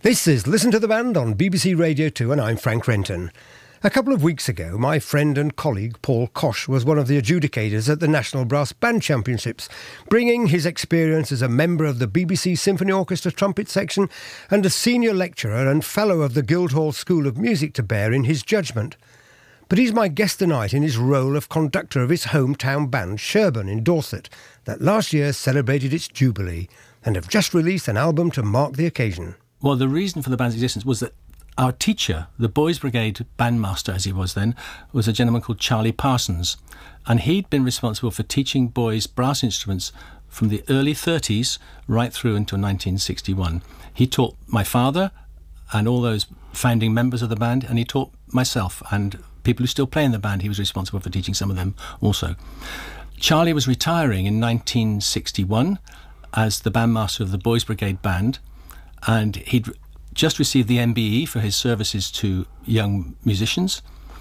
This is Listen to the Band on BBC Radio 2 and I'm Frank Renton. A couple of weeks ago, my friend and colleague Paul Kosh was one of the adjudicators at the National Brass Band Championships, bringing his experience as a member of the BBC Symphony Orchestra trumpet section and a senior lecturer and fellow of the Guildhall School of Music to bear in his judgment. But he's my guest tonight in his role of conductor of his hometown band, Sherborne in Dorset, that last year celebrated its jubilee and have just released an album to mark the occasion. Well, the reason for the band's existence was that our teacher, the Boys Brigade bandmaster as he was then, was a gentleman called Charlie Parsons. And he'd been responsible for teaching boys brass instruments from the early 30s right through until 1961. He taught my father and all those founding members of the band, and he taught myself and people who still play in the band. He was responsible for teaching some of them also. Charlie was retiring in 1961 as the bandmaster of the Boys Brigade band, and he'd just received the MBE for his services to young musicians.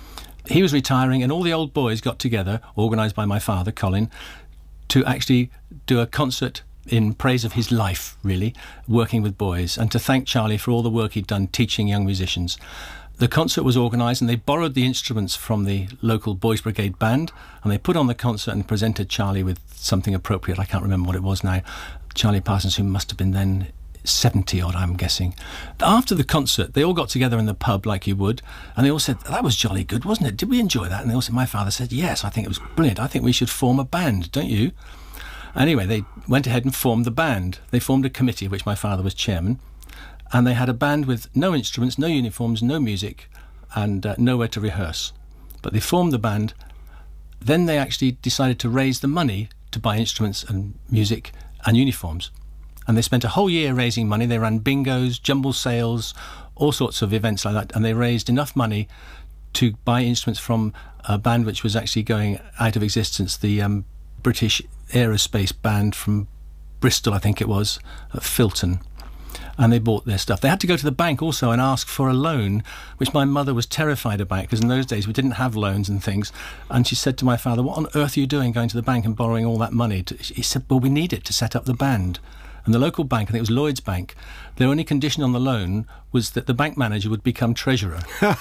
He was retiring, and all the old boys got together, organised by my father, Colin, to actually do a concert in praise of his life, really, working with boys, and to thank Charlie for all the work he'd done teaching young musicians. The concert was organised, and they borrowed the instruments from the local Boys Brigade band, and they put on the concert and presented Charlie with something appropriate. I can't remember what it was now. Charlie Parsons, who must have been then 70 odd, I'm guessing. After the concert, they all got together in the pub like you would, and they all said, "That was jolly good, wasn't it? Did we enjoy that?" And they all said, my father said, "Yes, I think it was brilliant. I think we should form a band, don't you?" Anyway, they went ahead and formed the band. They formed a committee of which my father was chairman, and they had a band with no instruments, no uniforms, no music, and nowhere to rehearse. But they formed the band. Then they actually decided to raise the money to buy instruments and music and uniforms. And they spent a whole year raising money. They ran bingos, jumble sales, all sorts of events like that. And they raised enough money to buy instruments from a band which was actually going out of existence, the British Aerospace Band from Bristol, I think it was, at Filton. And they bought their stuff. They had to go to the bank also and ask for a loan, which my mother was terrified about, because in those days we didn't have loans and things. And she said to my father, "What on earth are you doing going to the bank and borrowing all that money?" He said, "Well, we need it to set up the band." And the local bank, I think it was Lloyd's Bank, their only condition on the loan was that the bank manager would become treasurer.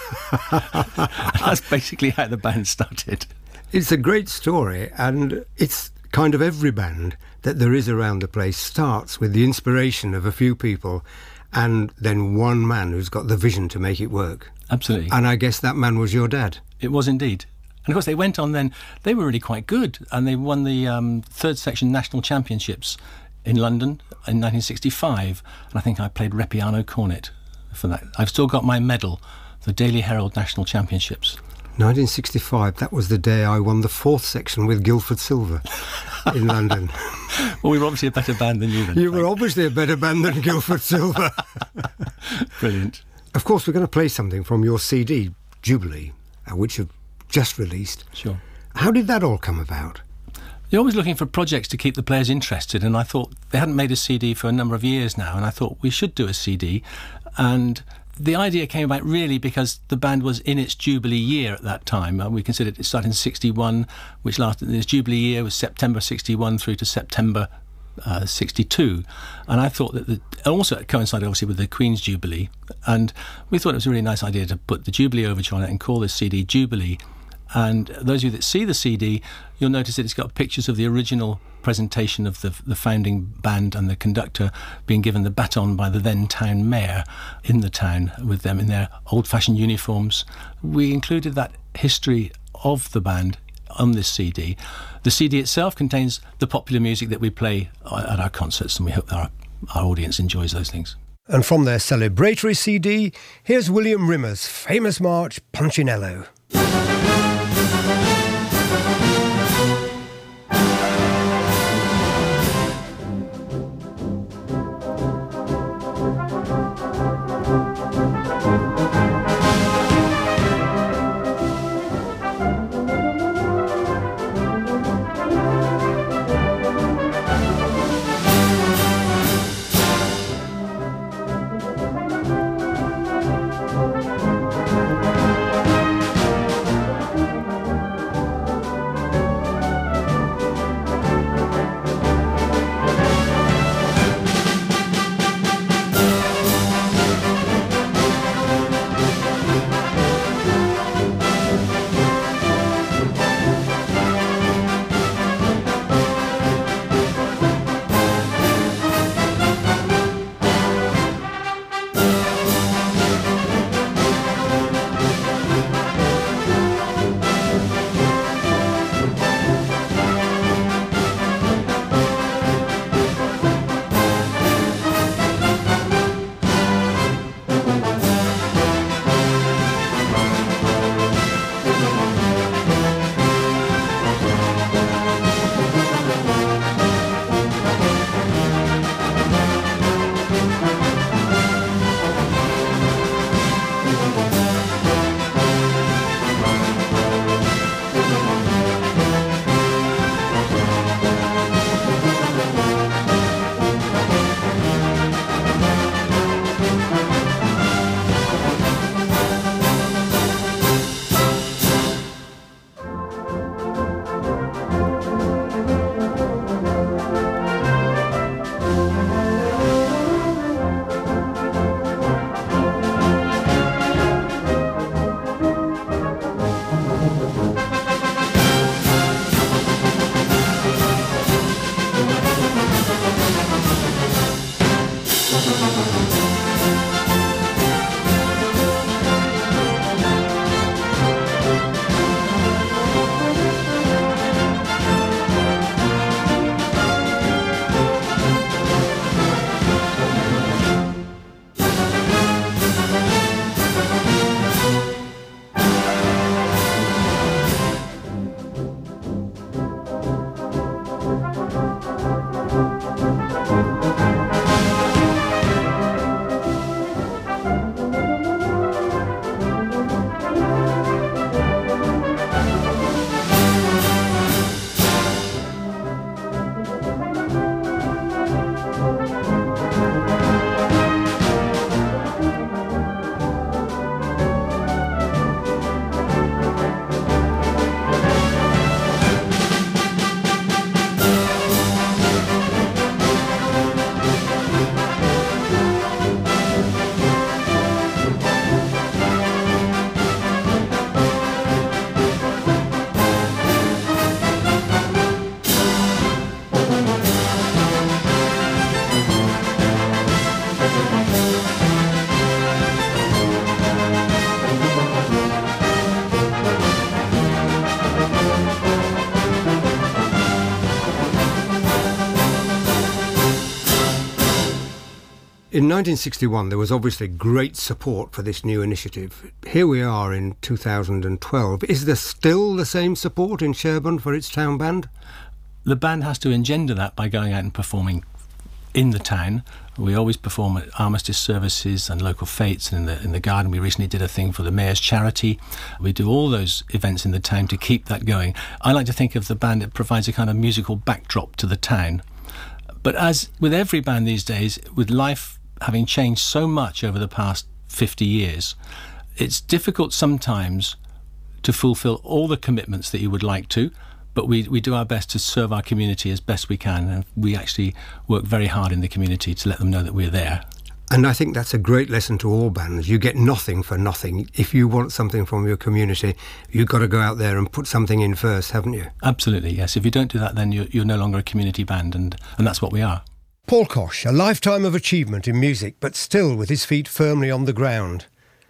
That's basically how the band started. It's a great story, and it's kind of every band that there is around the place starts with the inspiration of a few people and then one man who's got the vision to make it work. Absolutely. And I guess that man was your dad. It was indeed. And of course they went on then, they were really quite good, and they won the third section national championships in London in 1965, and I think I played Repiano cornet for that. I've still got my medal, the Daily Herald National Championships. 1965, that was the day I won the fourth section with Guildford Silver in London. Well, we were obviously a better band than you then. You were obviously a better band than Guildford Silver. Brilliant. Of course, we're going to play something from your CD, Jubilee, which you've just released. Sure. How did that all come about? You're always looking for projects to keep the players interested, and I thought they hadn't made a CD for a number of years now, and I thought we should do a CD. And the idea came about really because the band was in its Jubilee year at that time. We considered it started in 61, which lasted, this Jubilee year was September 61 through to September 62. And I thought that also it coincided obviously with the Queen's Jubilee, and we thought it was a really nice idea to put the Jubilee Overture on it and call this CD Jubilee. And those of you that see the CD, you'll notice that it's got pictures of the original presentation of the founding band and the conductor being given the baton by the then town mayor in the town with them in their old-fashioned uniforms. We included that history of the band on this CD. The CD itself contains the popular music that we play at our concerts, and we hope that our audience enjoys those things. And from their celebratory CD, here's William Rimmer's famous march, Punchinello. In 1961, there was obviously great support for this new initiative. Here we are in 2012. Is there still the same support in Sherborne for its town band? The band has to engender that by going out and performing in the town. We always perform at armistice services and local fetes, and in the garden. We recently did a thing for the Mayor's Charity. We do all those events in the town to keep that going. I like to think of the band, it provides a kind of musical backdrop to the town. But as with every band these days, with life having changed so much over the past 50 years, it's difficult sometimes to fulfil all the commitments that you would like to, but we do our best to serve our community as best we can, and we actually work very hard in the community to let them know that we're there. And I think that's a great lesson to all bands. You get nothing for nothing. If you want something from your community, you've got to go out there and put something in first, haven't you? Absolutely, yes. If you don't do that, then you're no longer a community band, and that's what we are. Paul Kosh, a lifetime of achievement in music, but still with his feet firmly on the ground.